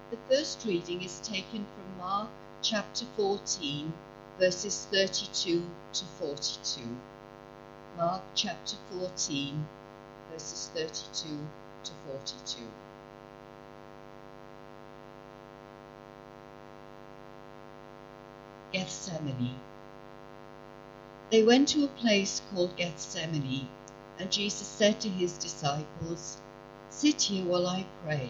The first reading is taken from Mark chapter 14, verses 32 to 42. Mark chapter 14, verses 32 to 42. Gethsemane. They went to a place called Gethsemane, and Jesus said to his disciples, "Sit here while I pray."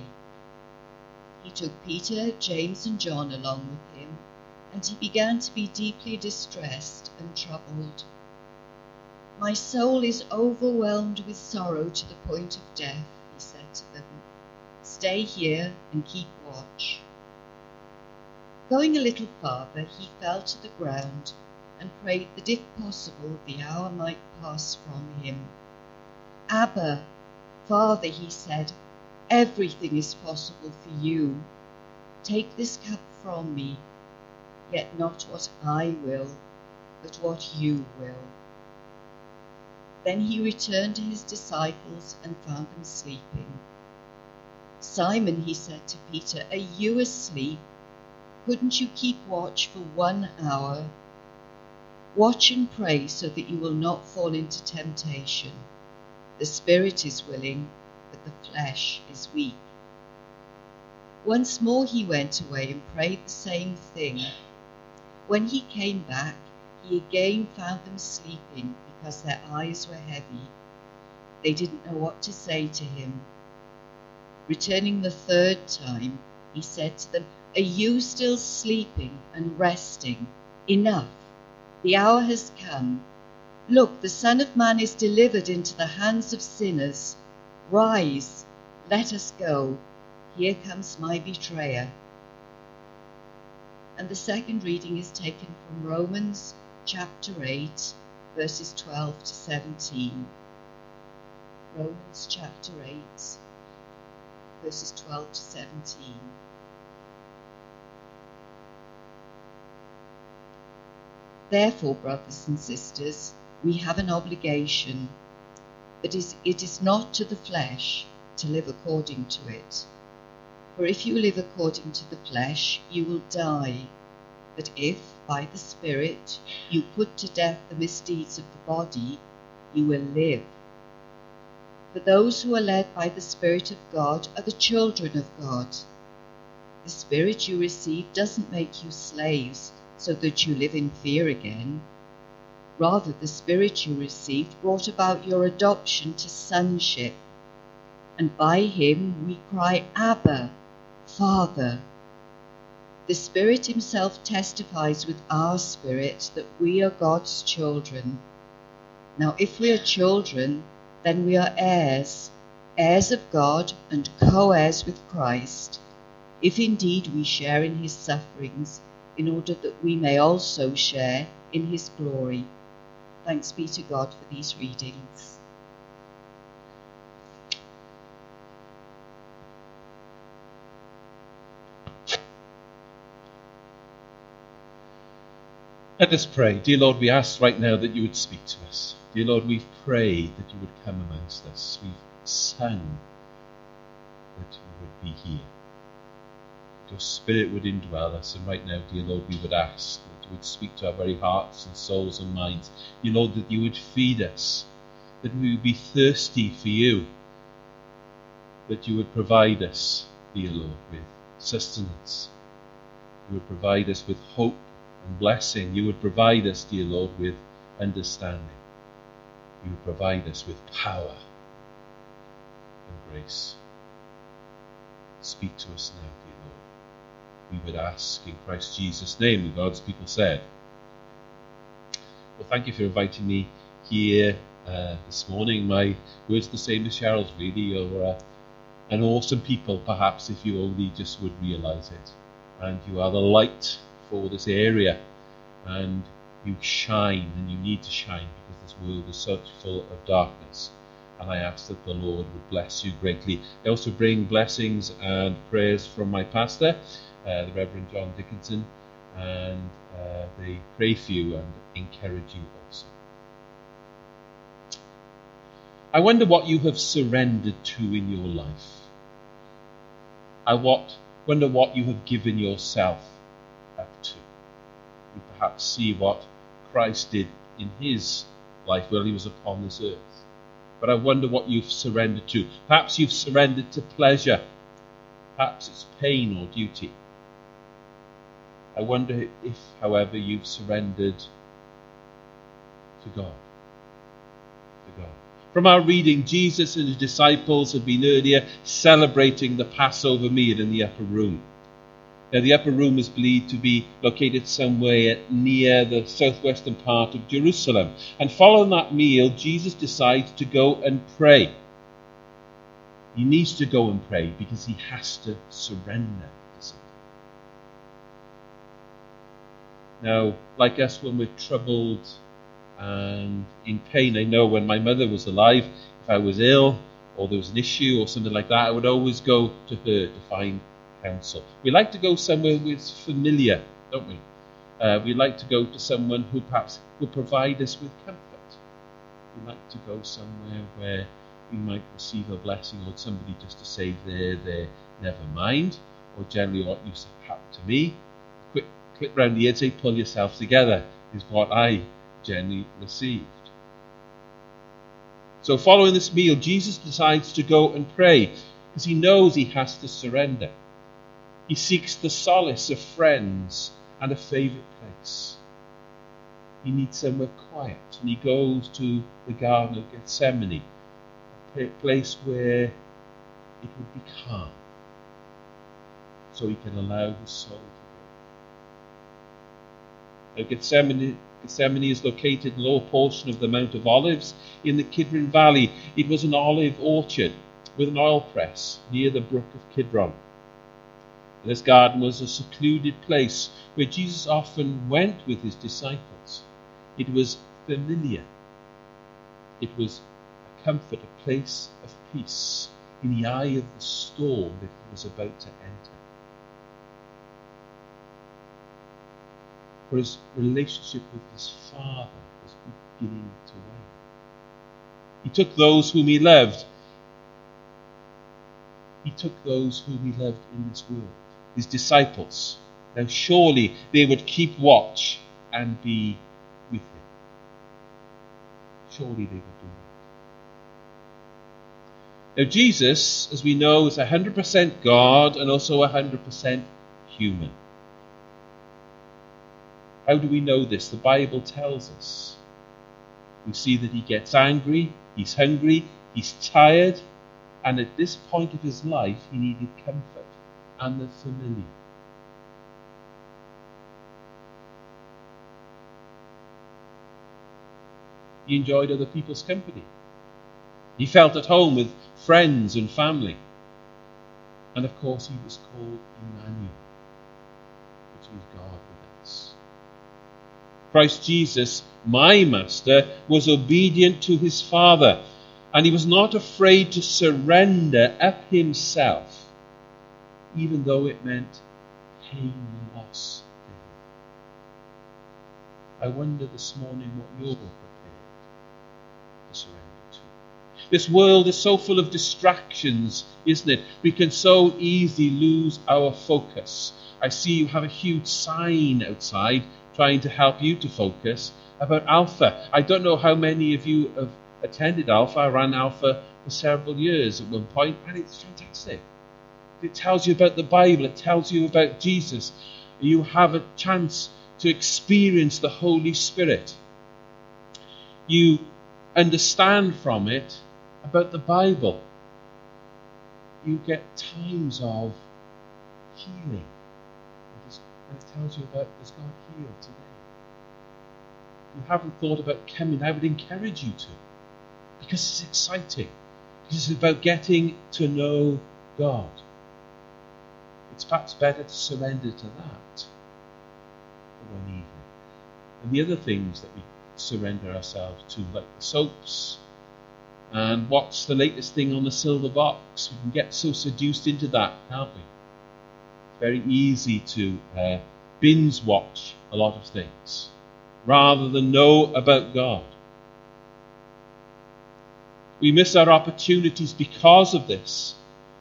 He took Peter, James and John along with him, and he began to be deeply distressed and troubled. "My soul is overwhelmed with sorrow to the point of death," he said to them. "Stay here and keep watch." Going a little farther, he fell to the ground and prayed that if possible the hour might pass from him. "Abba, Father," he said, "everything is possible for you. Take this cup from me, yet not what I will, but what you will." Then he returned to his disciples and found them sleeping. "Simon," he said to Peter, "are you asleep? Couldn't you keep watch for 1 hour? Watch and pray so that you will not fall into temptation. The spirit is willing, but the flesh is weak." Once more he went away and prayed the same thing. When he came back, he again found them sleeping because their eyes were heavy. They didn't know what to say to him. Returning the third time, he said to them, "Are you still sleeping and resting? Enough. The hour has come. Look, the Son of Man is delivered into the hands of sinners. Rise, let us go. Here comes my betrayer." And the second reading is taken from Romans chapter 8, verses 12 to 17. Romans chapter 8, verses 12 to 17. "Therefore, brothers and sisters, we have an obligation, but it is not to the flesh to live according to it. For if you live according to the flesh, you will die. But if, by the Spirit, you put to death the misdeeds of the body, you will live. For those who are led by the Spirit of God are the children of God. The Spirit you receive doesn't make you slaves, so that you live in fear again. Rather, the Spirit you received brought about your adoption to sonship, and by him we cry, 'Abba, Father.' The Spirit himself testifies with our spirit that we are God's children. Now, if we are children, then we are heirs, heirs of God and co-heirs with Christ, if indeed we share in his sufferings, in order that we may also share in his glory." Thanks be to God for these readings. Let us pray. Dear Lord, we ask right now that you would speak to us. Dear Lord, we've prayed that you would come amongst us. We've sung that you would be here. Your Spirit would indwell us, and right now, dear Lord, we would ask that you would speak to our very hearts and souls and minds. Dear Lord, that you would feed us, that we would be thirsty for you, that you would provide us, dear Lord, with sustenance. You would provide us with hope and blessing. You would provide us, dear Lord, with understanding. You would provide us with power and grace. Speak to us now, dear Lord. We would ask in Christ Jesus' name, and God's people said. Well, thank you for inviting me here this morning. My words are the same as Cheryl's, really. You're an awesome people, perhaps, if you only just would realise it. And you are the light for this area, and you shine, and you need to shine, because this world is so full of darkness. And I ask that the Lord would bless you greatly. I also bring blessings and prayers from my pastor, the Reverend John Dickinson, and they pray for you and encourage you also. I wonder what you have surrendered to in your life. What Wonder what you have given yourself up to. We perhaps see what Christ did in his life while he was upon this earth. But I wonder what you've surrendered to. Perhaps you've surrendered to pleasure. Perhaps it's pain or duty. I wonder if, however, you've surrendered to God. To God. From our reading, Jesus and his disciples had been earlier celebrating the Passover meal in the upper room. Now, the upper room is believed to be located somewhere near the southwestern part of Jerusalem. And following that meal, Jesus decides to go and pray. He needs to go and pray because he has to surrender to something. Now, like us, when we're troubled and in pain, I know when my mother was alive, if I was ill or there was an issue or something like that, I would always go to her to find counsel. We like to go somewhere who's familiar, don't we? We like to go to someone who perhaps will provide us with comfort. We like to go somewhere where we might receive a blessing or somebody just to say there, never mind. Or generally what used to happen to me, quick clip round the ear, say pull yourself together, is what I generally received. So following this meal, Jesus decides to go and pray because he knows he has to surrender. He seeks the solace of friends and a favourite place. He needs somewhere quiet, and he goes to the Garden of Gethsemane, a place where it would be calm, so he can allow his soul to go. Now, Gethsemane is located in the lower portion of the Mount of Olives in the Kidron Valley. It was an olive orchard with an oil press near the brook of Kidron. This garden was a secluded place where Jesus often went with his disciples. It was familiar. It was a comfort, a place of peace in the eye of the storm that he was about to enter. For his relationship with his Father was beginning to wane. He took those whom he loved. He took those whom he loved in this world, his disciples. Now surely they would keep watch and be with him. Surely they would do that. Now Jesus, as we know, is 100% God and also 100% human. How do we know this? The Bible tells us. We see that he gets angry, he's hungry, he's tired, and at this point of his life he needed comfort and the familiar. He enjoyed other people's company. He felt at home with friends and family. And of course he was called Emmanuel, which means God with us. Christ Jesus, my Master, was obedient to his Father, and he was not afraid to surrender up himself, even though it meant pain and loss to him. I wonder this morning what you're prepared to surrender to. This world is so full of distractions, isn't it? We can so easily lose our focus. I see you have a huge sign outside trying to help you to focus about Alpha. I don't know how many of you have attended Alpha. I ran Alpha for several years at one point, and it's fantastic. It tells you about the Bible. It tells you about Jesus. You have a chance to experience the Holy Spirit. You understand from it about the Bible. You get times of healing. And it tells you about, does God heal today? If you haven't thought about coming, I would encourage you to. Because it's exciting. Because it's about getting to know God. It's perhaps better to surrender to that for one evening. And the other things that we surrender ourselves to, like the soaps, and what's the latest thing on the silver box. We can get so seduced into that, can't we? It's very easy to binge watch a lot of things rather than know about God. We miss our opportunities because of this.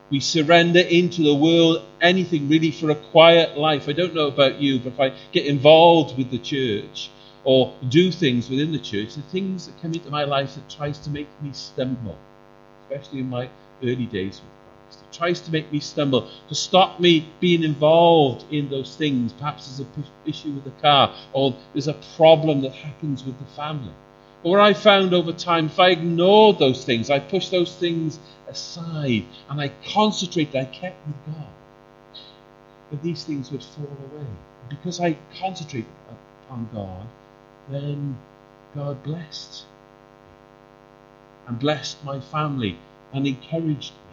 We surrender into the world anything really for a quiet life. I don't know about you, but if I get involved with the church or do things within the church, the things that come into my life that tries to make me stumble, especially in my early days with Christ. It tries to make me stumble, to stop me being involved in those things. Perhaps there's an issue with the car, or there's a problem that happens with the family. But what I found over time, if I ignored those things, I pushed those things aside, and I concentrated, I kept with God, that these things would fall away. Because I concentrated upon God, then God blessed me and blessed my family and encouraged me.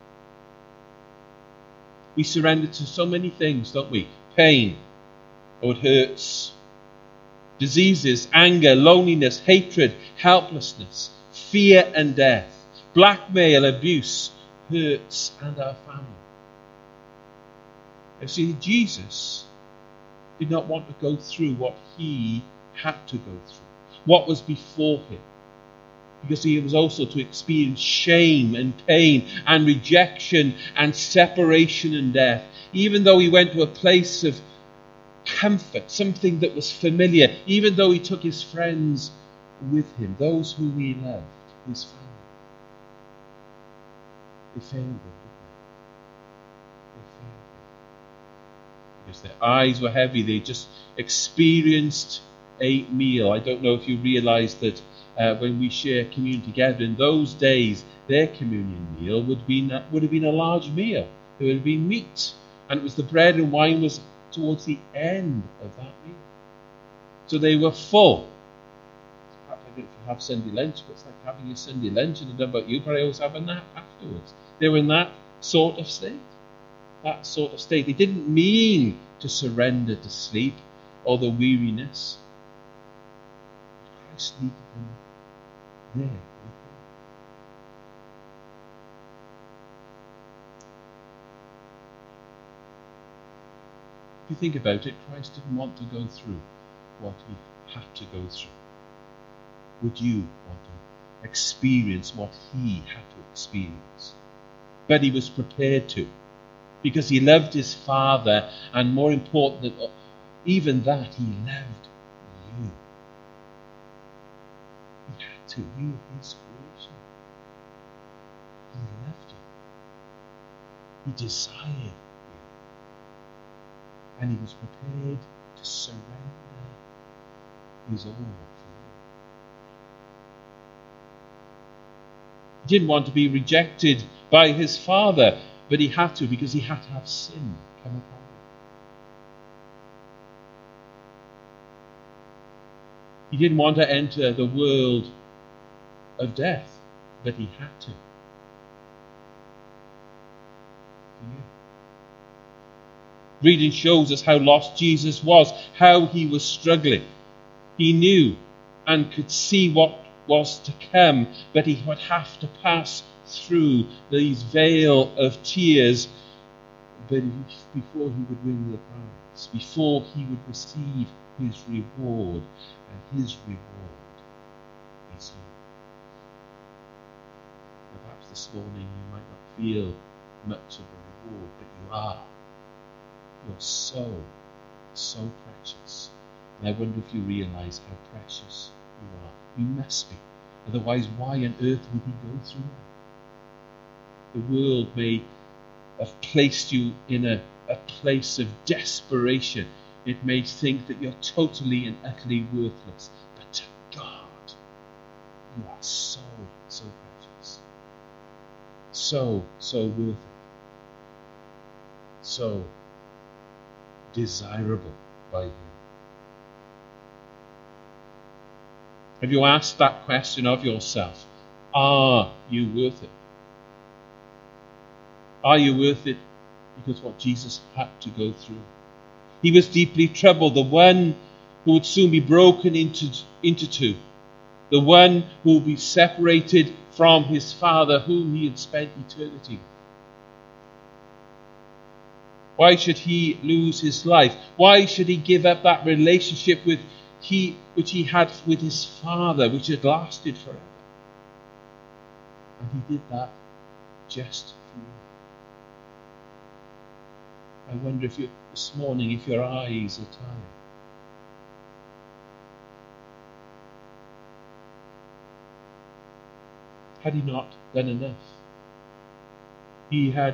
We surrender to so many things, don't we? Pain, oh, it hurts. Diseases, anger, loneliness, hatred, helplessness, fear and death, blackmail, abuse, hurts, and our family. You see, Jesus did not want to go through what he had to go through, what was before him, because he was also to experience shame and pain and rejection and separation and death. Even though he went to a place of comfort, something that was familiar, even though he took his friends with him, those whom he loved, his family, they failed him, didn't they? They failed him. Because their eyes were heavy, they just experienced a meal. I don't know if you realise that when we share communion together, in those days, their communion meal would have been a large meal. There would have been meat, and it was the bread and wine was towards the end of that meal. So they were full. Perhaps I don't know if you have Sunday lunch, but it's like having your Sunday lunch, and I don't know about you, but I always have a nap afterwards. They were in that sort of state. That sort of state. They didn't mean to surrender to sleep or the weariness. Christ needed them there with him. If you think about it, Christ didn't want to go through what he had to go through. Would you want to experience what he had to experience? But he was prepared to, because he loved his Father, and more important than even that, he loved you. He had to. You were his creation. He loved you. He desired you. And he was prepared to surrender his all for you. He didn't want to be rejected by his Father, but he had to, because he had to have sin come upon him. He didn't want to enter the world of death, but he had to. For you. Reading shows us how lost Jesus was, how he was struggling. He knew and could see what was to come, but he would have to pass through these veil of tears before he would win the prize, before he would receive his reward, and his reward is you. Now, perhaps this morning you might not feel much of a reward, but you are. You're so, so precious. And I wonder if you realise how precious you are. You must be. Otherwise, why on earth would he go through that? The world may have placed you in a place of desperation. It may think that you're totally and utterly worthless. But to God, you are so, so precious. So, so worth it. So desirable by him. Have you asked that question of yourself? Are you worth it? Are you worth it because what Jesus had to go through? He was deeply troubled, the one who would soon be broken into two, the one who would be separated from his Father, whom he had spent eternity. Why should he lose his life? Why should he give up that relationship which he had with his Father, which had lasted forever? And he did that just for you. I wonder if this morning, if your eyes are tired. Had he not done enough? He had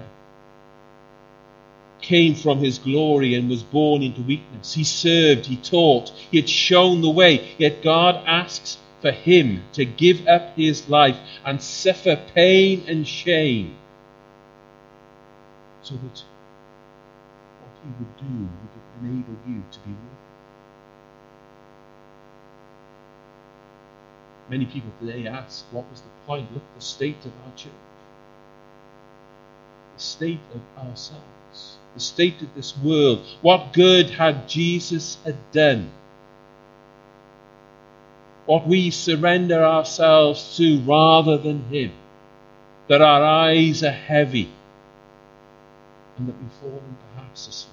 came from his glory and was born into weakness. He served, he taught, he had shown the way. Yet God asks for him to give up his life and suffer pain and shame so that what he would do would enable you to be worthy. Many people today ask, what was the point? Look at the state of our church, the state of ourselves, the state of this world. What good had Jesus had done? What we surrender ourselves to rather than him, that our eyes are heavy and that we've fallen perhaps asleep.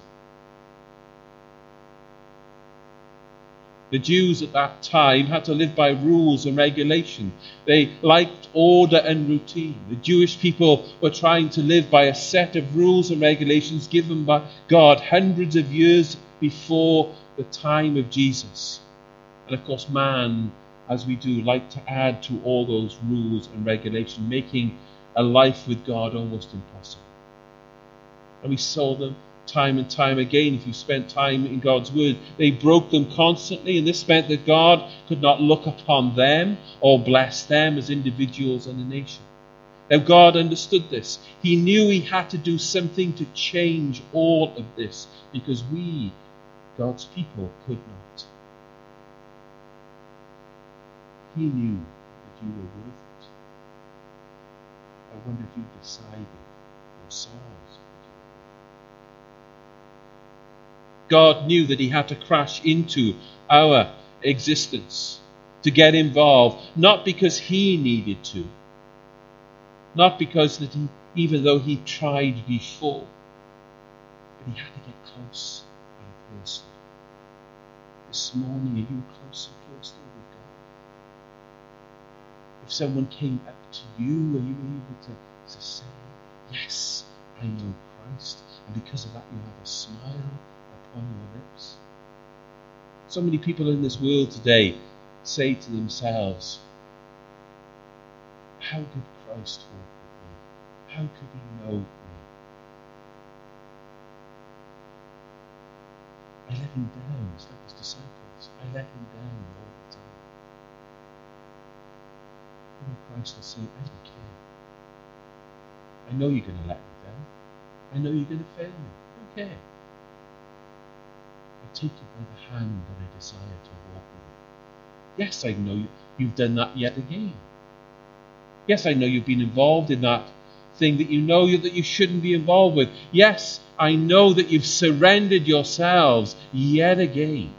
The Jews at that time had to live by rules and regulation. They liked order and routine. The Jewish people were trying to live by a set of rules and regulations given by God hundreds of years before the time of Jesus. And of course, man, as we do, like to add to all those rules and regulations, making a life with God almost impossible. And we saw them time and time again. If you spent time in God's word, they broke them constantly, and this meant that God could not look upon them or bless them as individuals and a nation. Now God understood this. He knew he had to do something to change all of this, because we, God's people, could not. He knew that you were worth it. I wonder if you decided yourselves. God knew that he had to crash into our existence to get involved, not because he needed to, not because that he, even though he tried before, but he had to get close and personal. This morning, are you close and personal with God? If someone came up to you, are you able to say, yes, I know Christ, and because of that you have a smile on your lips? So many people in this world today say to themselves, how could Christ walk with me? How could he know me? I let him down. It's like his disciples. I let him down all the time. And Christ will say, I don't care. I know you're going to let me down. I know you're going to fail me. I don't care. I take you by the hand and I desire to walk with you. Yes, I know you've done that yet again. Yes, I know you've been involved in that thing that you know that you shouldn't be involved with. Yes, I know that you've surrendered yourselves yet again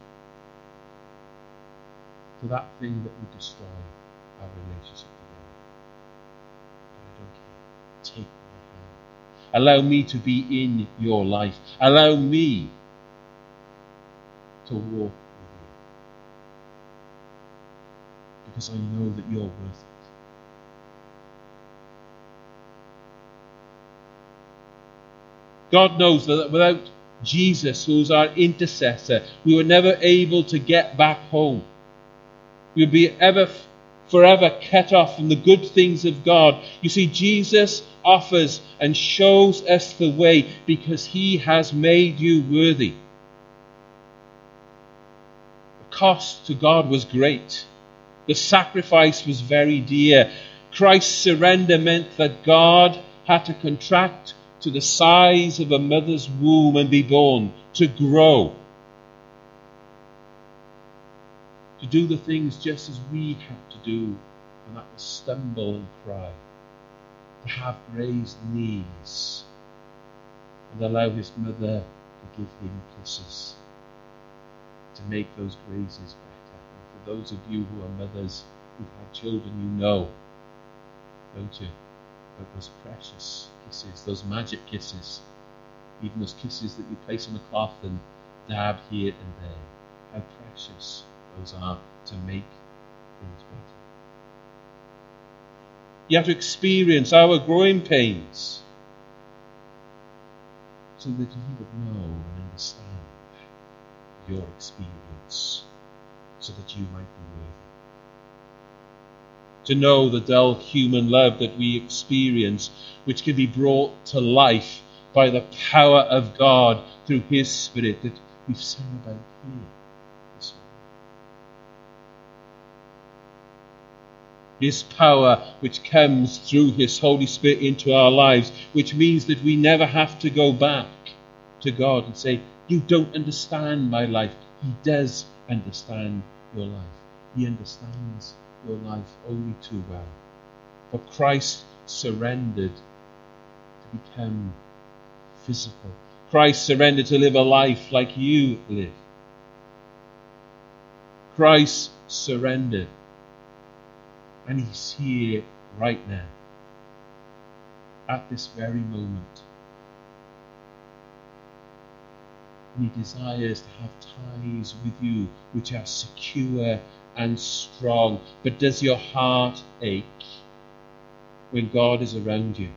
to that thing that would destroy our relationship together. But I don't care. Take my hand. Allow me to be in your life. Allow me to walk with you, because I know that you're worth it. God knows that without Jesus, who's our intercessor, we were never able to get back home. We would be forever cut off from the good things of God. You see, Jesus offers and shows us the way because he has made you worthy. Cost to God was great. The sacrifice was very dear. Christ's surrender meant that God had to contract to the size of a mother's womb and be born, to grow, to do the things just as we have to do, and that was stumble and cry, to have raised knees and allow his mother to give him kisses, to make those grazes better. And for those of you who are mothers who've had children, you know, don't you, about those precious kisses, those magic kisses, even those kisses that you place on the cloth and dab here and there. How precious those are to make things better. You have to experience our growing pains so that he would know and understand your experience, so that you might be worthy. To know the dull human love that we experience, which can be brought to life by the power of God through his Spirit that we've sung about here this morning. His power which comes through his Holy Spirit into our lives, which means that we never have to go back to God and say, you don't understand my life. He does understand your life. He understands your life only too well. For Christ surrendered to become physical. Christ surrendered to live a life like you live. Christ surrendered. And he's here right now, at this very moment. And he desires to have ties with you which are secure and strong. But does your heart ache when God is around you?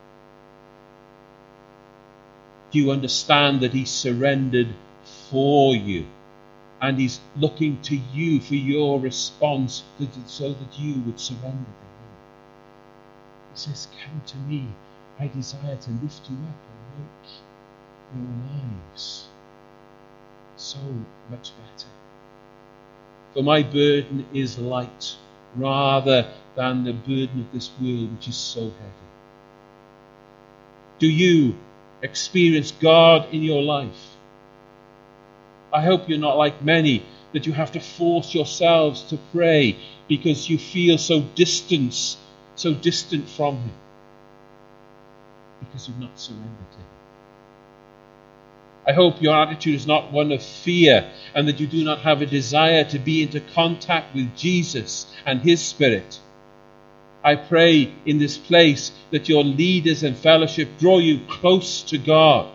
Do you understand that he surrendered for you? And he's looking to you for your response so that you would surrender to him. He says, come to me. I desire to lift you up and make your lives so much better. For my burden is light rather than the burden of this world which is so heavy. Do you experience God in your life? I hope you're not like many, that you have to force yourselves to pray because you feel so distant from him, because you've not surrendered to him. I hope your attitude is not one of fear, and that you do not have a desire to be into contact with Jesus and his Spirit. I pray in this place that your leaders and fellowship draw you close to God.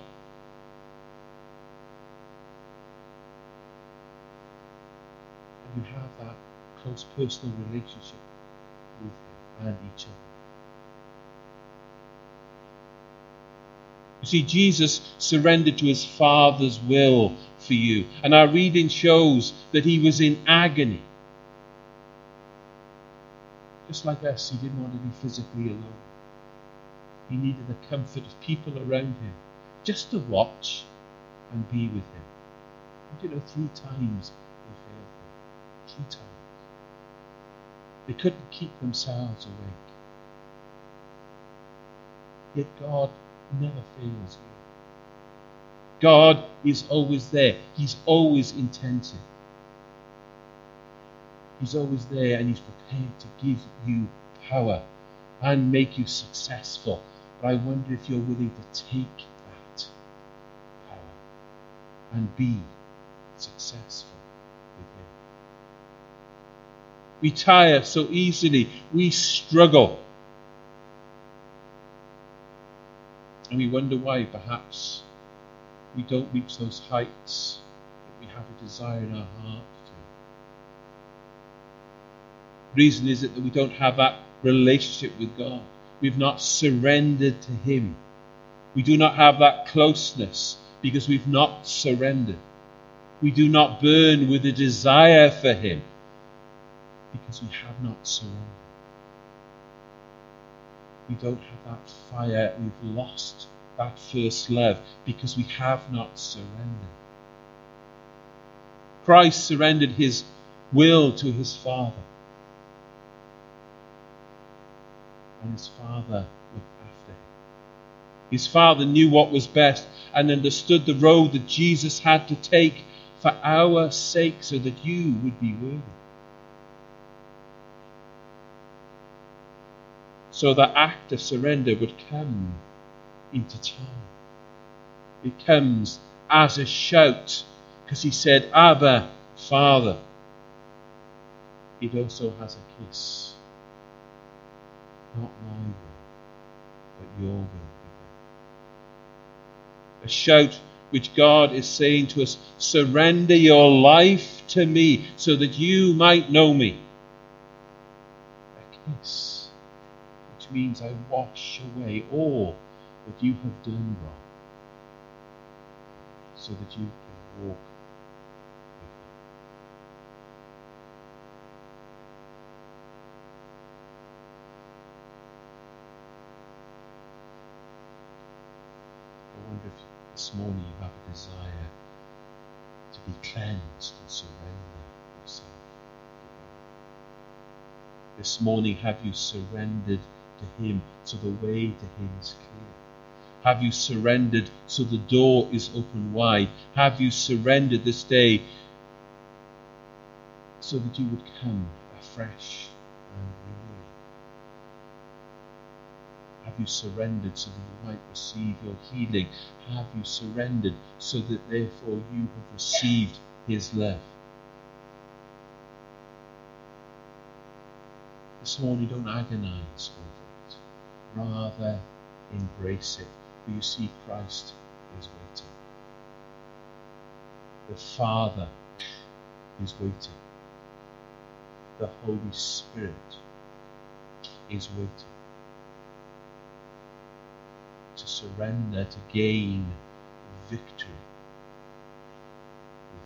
And you have that close personal relationship with him and each other. You see, Jesus surrendered to his Father's will for you. And our reading shows that he was in agony. Just like us, he didn't want to be physically alone. He needed the comfort of people around him, just to watch and be with him. And 3 times they failed him. 3 times. They couldn't keep themselves awake. Yet God never fails you. God is always there. He's always attentive. He's always there, and he's prepared to give you power and make you successful. But I wonder if you're willing to take that power and be successful with him. We tire so easily. We struggle. And we wonder why. Perhaps we don't reach those heights that we have a desire in our heart to. The reason is that we don't have that relationship with God. We've not surrendered to him. We do not have that closeness because we've not surrendered. We do not burn with a desire for him because we have not surrendered. We don't have that fire. We've lost that first love because we have not surrendered. Christ surrendered his will to his Father. And his Father looked after him. His Father knew what was best and understood the road that Jesus had to take for our sake so that you would be worthy. So the act of surrender would come into time. It comes as a shout, because he said, Abba, Father. It also has a kiss. Not my will, but your will be done. A shout which God is saying to us, surrender your life to me so that you might know me. A kiss, which means I wash away all that you have done wrong. so that you can walk with him. I wonder if this morning you have a desire to be cleansed and surrender yourself to God. This morning, have you surrendered to him so the way to him is clear? Have you surrendered so the door is open wide? Have you surrendered this day so that you would come afresh and renewed? Have you surrendered so that you might receive your healing? Have you surrendered so that therefore you have received his love? This morning, don't agonize over it. Rather, embrace it. For you see, Christ is waiting. The Father is waiting. The Holy Spirit is waiting. To surrender, to gain victory with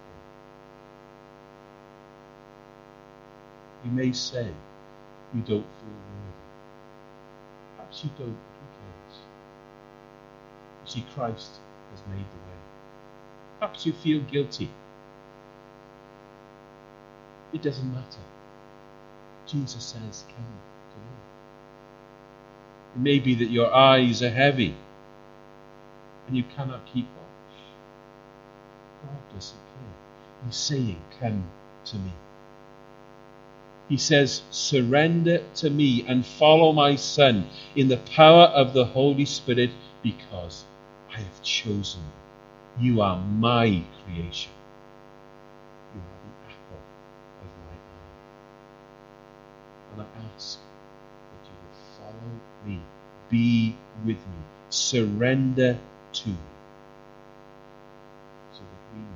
him. You may say you don't feel worthy. Perhaps you don't, but who cares? You see, Christ has made the way. Perhaps you feel guilty. It doesn't matter. Jesus says, come to me. It may be that your eyes are heavy and you cannot keep watch. God doesn't care. He's saying, come to me. He says, surrender to me and follow my Son in the power of the Holy Spirit, because I have chosen you. You are my creation. You are the apple of my eye. And I ask that you will follow me, be with me, surrender to me, so that we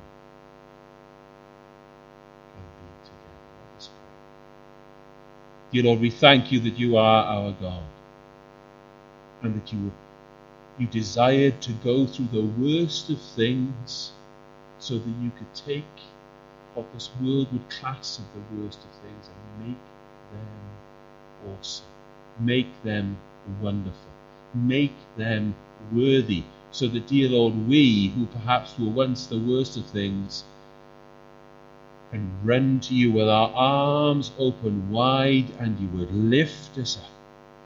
can be together. Let us pray. Dear Lord, we thank you that you are our God, and that you desired to go through the worst of things so that you could take what this world would class as the worst of things and make them awesome, make them wonderful, make them worthy, so that, dear Lord, we who perhaps were once the worst of things can run to you with our arms open wide, and you would lift us up.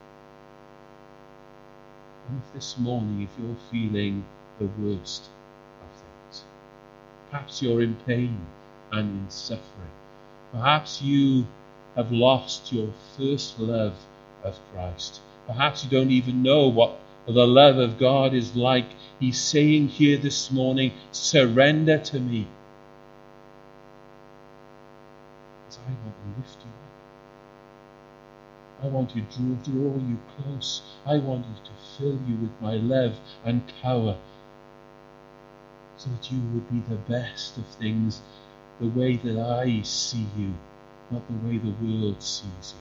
And if this morning, if you're feeling the worst of things, perhaps you're in pain and in suffering, perhaps you have lost your first love of Christ, perhaps you don't even know what the love of God is like, he's saying here this morning, surrender to me, because I want to lift you up. I want to draw you close. I want you to fill you with my love and power, so that you would be the best of things, the way that I see you, not the way the world sees you.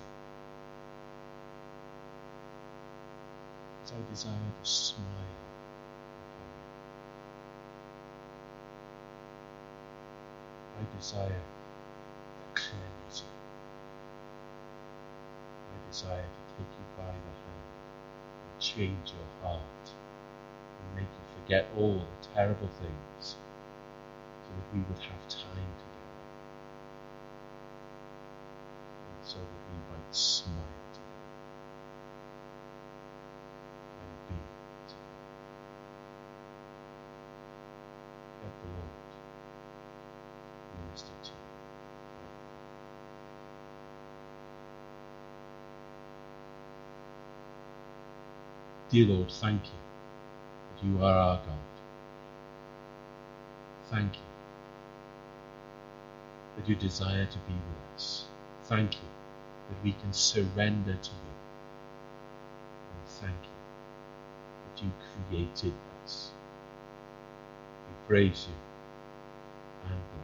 As I desire to smile upon you. I desire to cleanse you. I desire to take you by the hand and change your heart and make you forget all the terrible things, so that we would have time together, and so that we might smile together and be together. Let the Lord minister to you. Dear Lord, thank you that you are our God. Thank you that you desire to be with us. Thank you that we can surrender to you. And thank you that you created us. We praise you and